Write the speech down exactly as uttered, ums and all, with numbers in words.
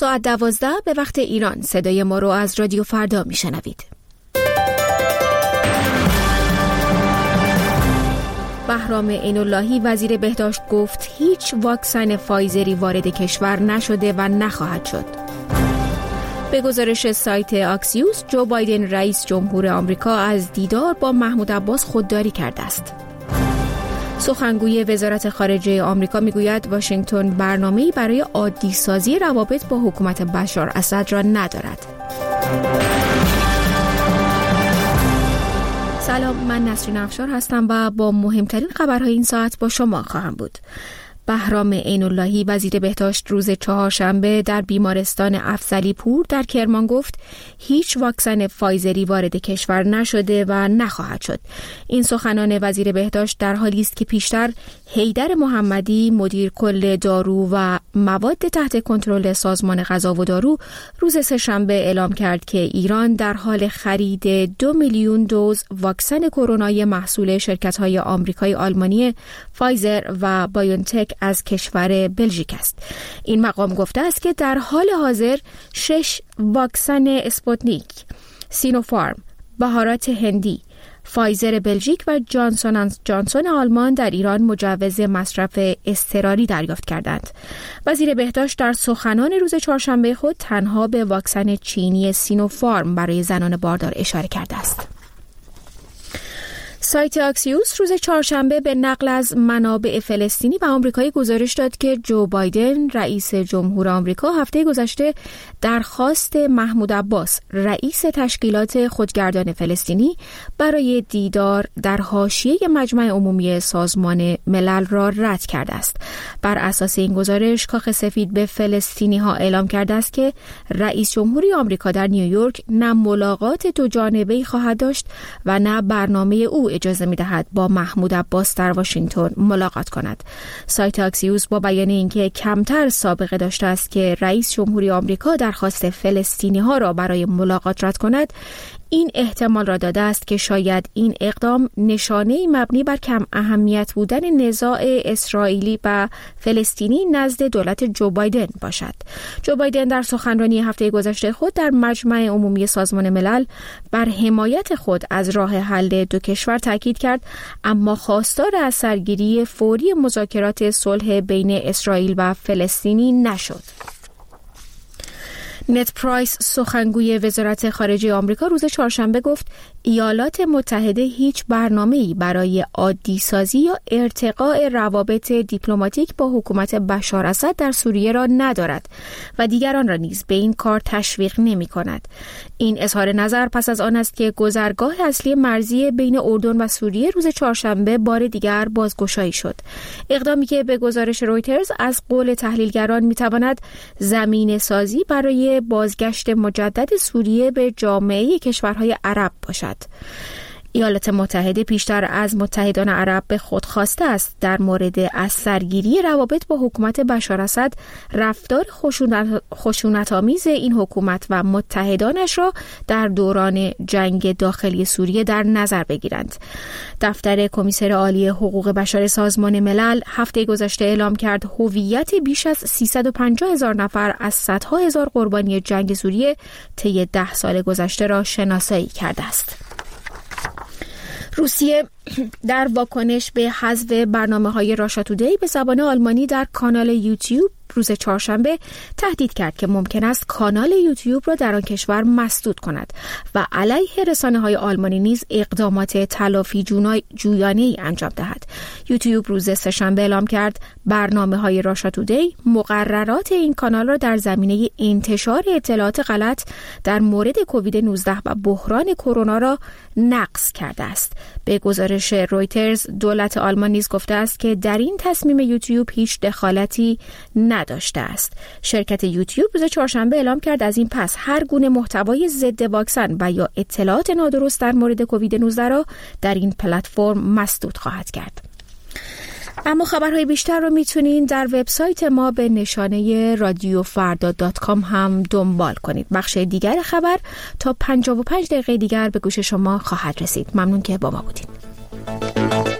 ساعت دوازده به وقت ایران صدای ما رو از رادیو فردا میشنوید. بهرام عین‌اللهی وزیر بهداشت گفت هیچ واکسن فایزری وارد کشور نشده و نخواهد شد. به گزارش سایت آکسیوس، جو بایدن رئیس جمهور آمریکا از دیدار با محمود عباس خودداری کرده است. سخنگوی وزارت خارجه آمریکا میگوید واشنگتن برنامه‌ای برای عادی سازی روابط با حکومت بشار اسد را ندارد. سلام، من نسرین افشار هستم و با مهمترین خبرهای این ساعت با شما خواهم بود. بهرام عین‌اللهی وزیر بهداشت روز چهارشنبه در بیمارستان افضلی پور در کرمان گفت هیچ واکسن فایزری وارد کشور نشده و نخواهد شد. این سخنان وزیر بهداشت در حالی است که پیشتر حیدر محمدی مدیر کل دارو و مواد تحت کنترل سازمان غذا و دارو روز سه‌شنبه اعلام کرد که ایران در حال خرید دو میلیون دوز واکسن کرونای محصول شرکت‌های آمریکایی آلمانی فایزر و بایونتک از کشور بلژیک است. این مقام گفته است که در حال حاضر شش واکسن اسپوتنیک، سینوفارم، بهارات هندی، فایزر بلژیک و جانسون اند جانسون آلمان در ایران مجوز مصرف اضطراری دریافت کردند. وزیر بهداشت در سخنان روز چهارشنبه خود تنها به واکسن چینی سینوفارم برای زنان باردار اشاره کرده است. سایت آکسیوس روز چهارشنبه به نقل از منابع فلسطینی و آمریکایی گزارش داد که جو بایدن رئیس جمهور آمریکا هفته گذشته درخواست محمود عباس رئیس تشکیلات خودگردان فلسطینی برای دیدار در حاشیه مجمع عمومی سازمان ملل را رد کرده است. بر اساس این گزارش کاخ سفید به فلسطینی ها اعلام کرده است که رئیس جمهوری آمریکا در نیویورک نه ملاقات دو جانبه‌ای خواهد داشت و نه برنامه او اجازه می‌دهد با محمود عباس در واشنگتن ملاقات کند. سایت آکسیوس با بیان اینکه کمتر سابقه داشته است که رئیس جمهوری آمریکا درخواست فلسطینی‌ها را برای ملاقات رد کند، این احتمال را داده است که شاید این اقدام نشانه‌ای مبنی بر کم اهمیت بودن نزاع اسرائیلی و فلسطینی نزد دولت جو بایدن باشد. جو بایدن در سخنرانی هفته گذشته خود در مجمع عمومی سازمان ملل بر حمایت خود از راه حل دو کشور تاکید کرد، اما خواستار از سرگیری فوری مذاکرات صلح بین اسرائیل و فلسطینی نشد. نت پرایس سخنگوی وزارت خارجه آمریکا روز چهارشنبه گفت ایالات متحده هیچ برنامه‌ای برای عادی سازی یا ارتقاء روابط دیپلماتیک با حکومت بشار اسد در سوریه را ندارد و دیگران را نیز به این کار تشویق نمی‌کند. این اظهار نظر پس از آن است که گذرگاه اصلی مرزی بین اردن و سوریه روز چهارشنبه بار دیگر بازگشایی شد. اقدامی که به گزارش رویترز از قول تحلیلگران می‌تواند زمینه سازی برای بازگشت مجدد سوریه به جامعه کشورهای عرب باشد. ایالات متحده پیشتر از متحدان عرب به خود خواسته است در مورد از سرگیری روابط با حکومت بشار اسد رفتار خشونت خشونت‌آمیز این حکومت و متحدانش را در دوران جنگ داخلی سوریه در نظر بگیرند. دفتر کمیسر عالی حقوق بشر سازمان ملل هفته گذشته اعلام کرد هویت بیش از سیصد و پنجاه هزار نفر از صدها هزار قربانی جنگ سوریه طی ده سال گذشته را شناسایی کرده است. روسیه در واکنش به حذف برنامه‌های راشا تودی به زبان آلمانی در کانال یوتیوب روز چهارشنبه تهدید کرد که ممکن است کانال یوتیوب را در آن کشور مسدود کند و علیه رسانه‌های آلمانی نیز اقدامات تلافی جویانه‌ای انجام دهد. یوتیوب روز سه‌شنبه اعلام کرد برنامه‌های راشا تودی مقررات این کانال را در زمینه انتشار اطلاعات غلط در مورد کووید نوزده و بحران کرونا را نقض کرده است. به گزارش رویترز دولت آلمان نیز گفته است که در این تصمیم یوتیوب هیچ دخالتی نداشته است. شرکت یوتیوب روز چهارشنبه اعلام کرد از این پس هر گونه محتوای ضد واکسن و یا اطلاعات نادرست در مورد کووید نوزده را در این پلتفرم مسدود خواهد کرد. اما خبرهای بیشتر رو میتونین در وبسایت ما به نشانه رادیو فردا دات کام هم دنبال کنید. بخش دیگر خبر تا پنجاه و پنج دقیقه دیگر به گوش شما خواهد رسید. ممنون که با ما بودید.